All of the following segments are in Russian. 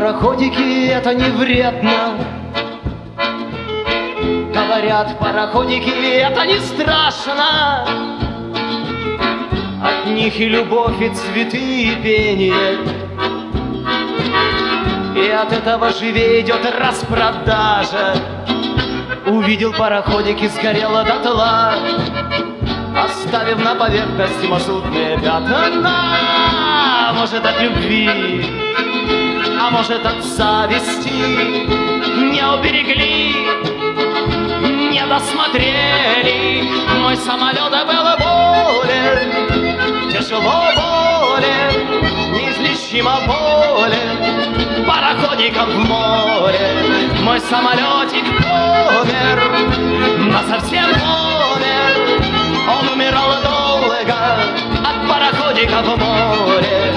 пароходики это не вредно. Говорят, пароходики это не страшно. От них и любовь, и цветы, и пение. И от этого живее идет распродажа. Увидел пароходики, сгорело дотла, оставив на поверхности мазутные пятна. Может, от любви, а может, от зависти не уберегли, не досмотрели. Мой самолет был болен, тяжело болен, неизлечимо болен. Пароходиком в море мой самолетик помер, насовсем помер. Он умирал долго от пароходика в море.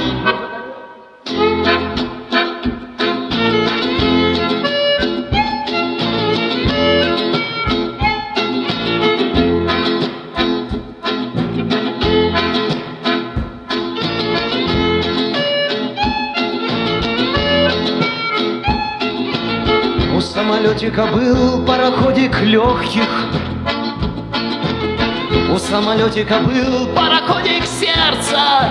У самолетика был пароходик легких, у самолетика был пароходик сердца.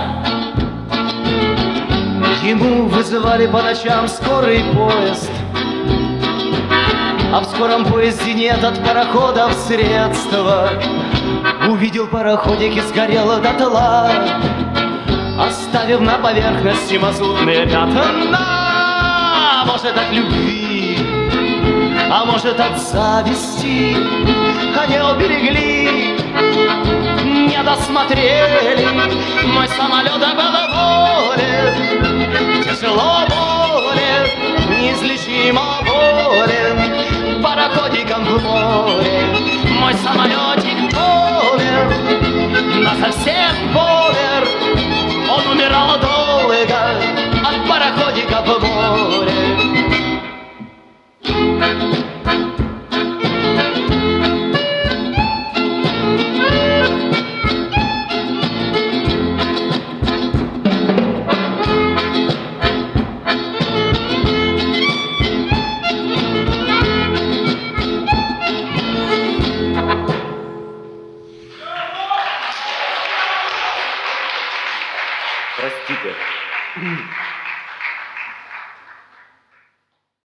Ему вызывали по ночам скорый поезд, а в скором поезде нет от пароходов средства. Увидел пароходик и сгорело дотла, оставив на поверхности мазутные пятна. Может, от любви, а может, от зависти они уберегли, не досмотрели. Мой самолет был болен, тяжело болен, неизлечимо болен. Пароходиком в море мой самолетик помер, насовсем помер. Он умирал долго от пароходика в море. Простите.